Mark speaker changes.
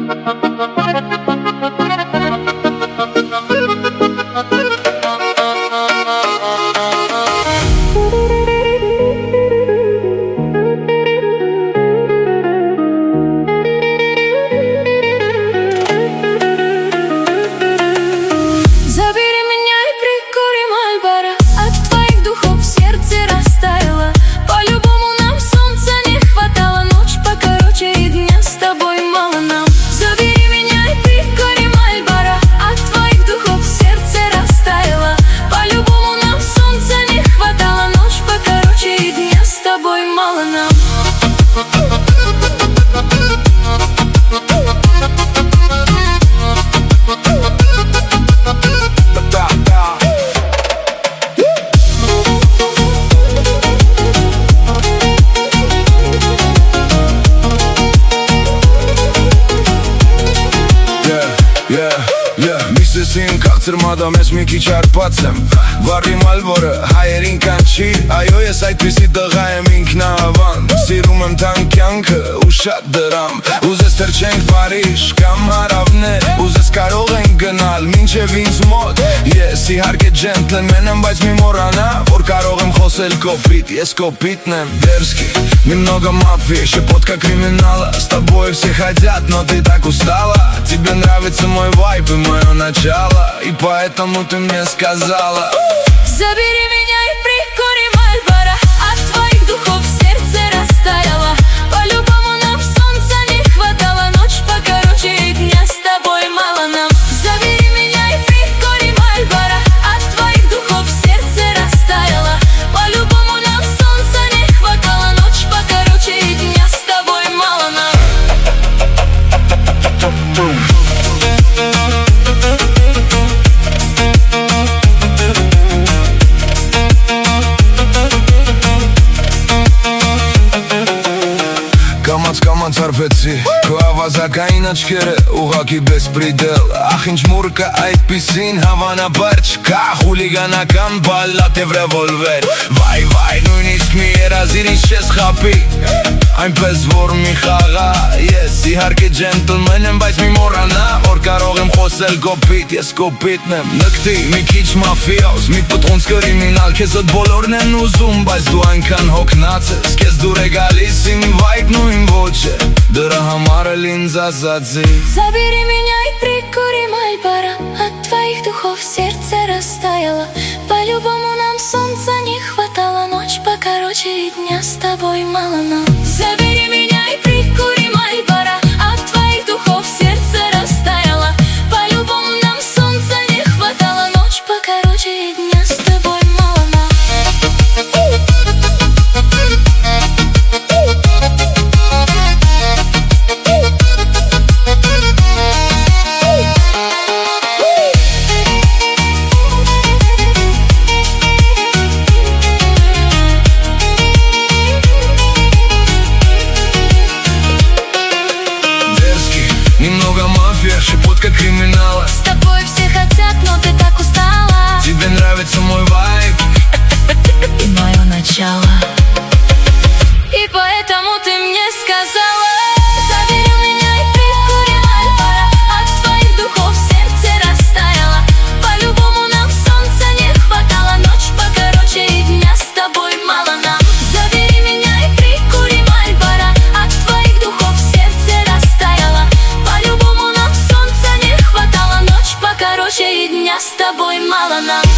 Speaker 1: Միսեսին կաղցր մադամ ես մի քիչ արպացեմ Վարի մալվորը հայերին կանչի Այո ես այդպիսի տղա եմ ինքնահավան Սիրում եմ տան կյանքը ու շատ դրամ Ուզես թրջենք Փարիժ կամ հարավներ Ուզես կարող ենք գնալ մինչև ինձ մոտ Ես իհարկե ջենտլմեն եմ բայց մի մոռանա Որ կարող եմ խոսել կոպիտ Ես կոպիտն եմ Дерзкий Немного мафии, щепотка криминала С тобой все хотят, но ты так устала Тебе нравится мой вайб и мое начало И поэтому ты мне сказала
Speaker 2: Забери меня и прикури Мальборо От твоих духов сердце растаяло По-любому нам солнца не хватало Ночь покороче и дня с тобой мало нам Забери меня и прикури Мальборо От твоих духов сердце растаяло По-любому нам солнца не хватало Ночь покороче и дня с тобой мало нам
Speaker 1: Կամաց արվեցի Քո ավազակային աչքերը ուղակի բեսպրիդել Ախ ինչ մուրկա այդպիսին հավանաբար չկա Խուլիգանական բալատ և ռևոլվեր Վայ նույնիսկ մի երազիր ինչ չես խապի Այնպես որ մի խաղա Ես իհարկե ջենտլմեն եմ բայց մի մոռանա Որ կարող եմ խոսել կոպիտ Ես կոպիտն եմ Նկտի մի քիչ մաֆիոզ Մի պտղունց կրիմինալ Քեզ ոտ բոլորն են ուզում Բայց դու այնքան հոգնած ես Քեզ դուր է գալիս իմ վայբն ու իմ ոչը Դրա համար էլ ինձ ասացի
Speaker 2: Забери меня и прикури Мальборо От твоих духов сердце растаяло По-любому нам солнца не хватало Ночь покороче и дня с тобой мало нам Забери меня и прикури Мальборо От твоих духов сердце растаяло По-любому нам солнца не хватало Ночь покороче и дня с тобой мало нам
Speaker 1: Немного мафия, щепотка криминала
Speaker 2: С тобой все хотят, но ты так устала
Speaker 1: Тебе нравится мой вайб
Speaker 2: И мое начало И поэтому ты мне сказала Забери меня и прикури Мальборо От твоих духов сердце растаяло По-любому нам солнца не хватало Ночь покороче и дня с тобой мало нам Забери меня и прикури Мальборо От твоих духов сердце растаяло По-любому нам солнца не хватало Ночь покороче и дня с тобой мало нам